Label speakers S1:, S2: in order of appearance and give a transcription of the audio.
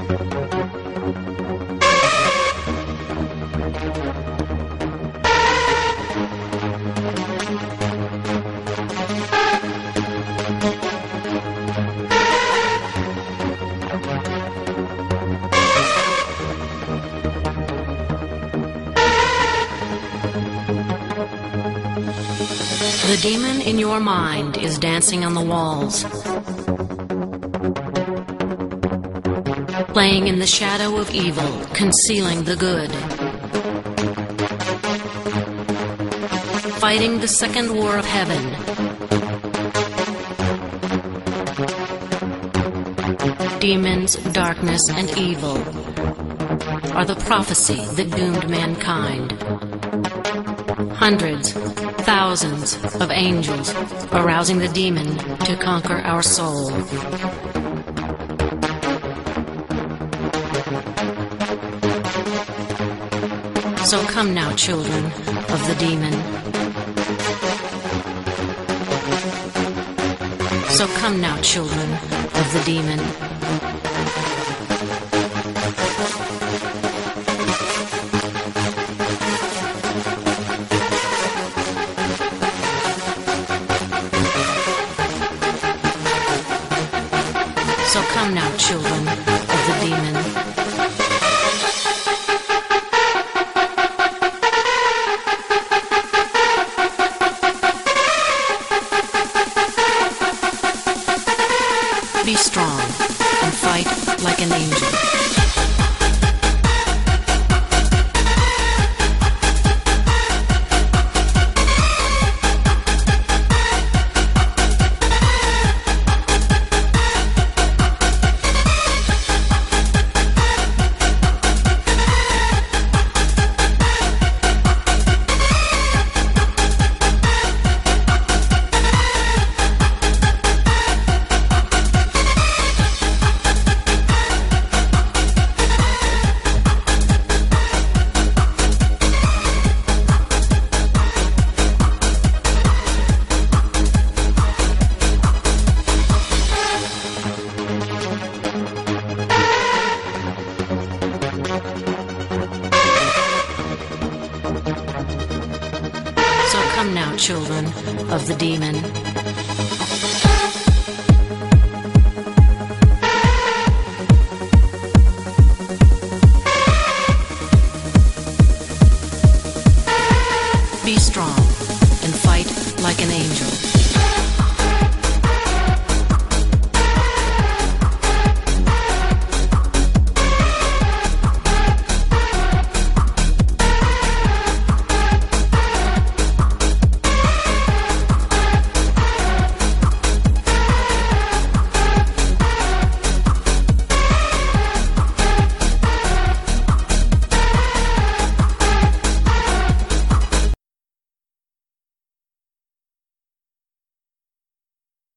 S1: The demon in your mind is dancing on the walls, playing in the shadow of evil, concealing the good, fighting the second war of heaven. Demons, darkness, and evil are the prophecy that doomed mankind. Hundreds, thousands of angels arousing the demon to conquer our soul. So come now, children of the demon. So come now, children of the demon. So come now, children of the demon. Be strong and fight like an angel. So come now, children of the demon.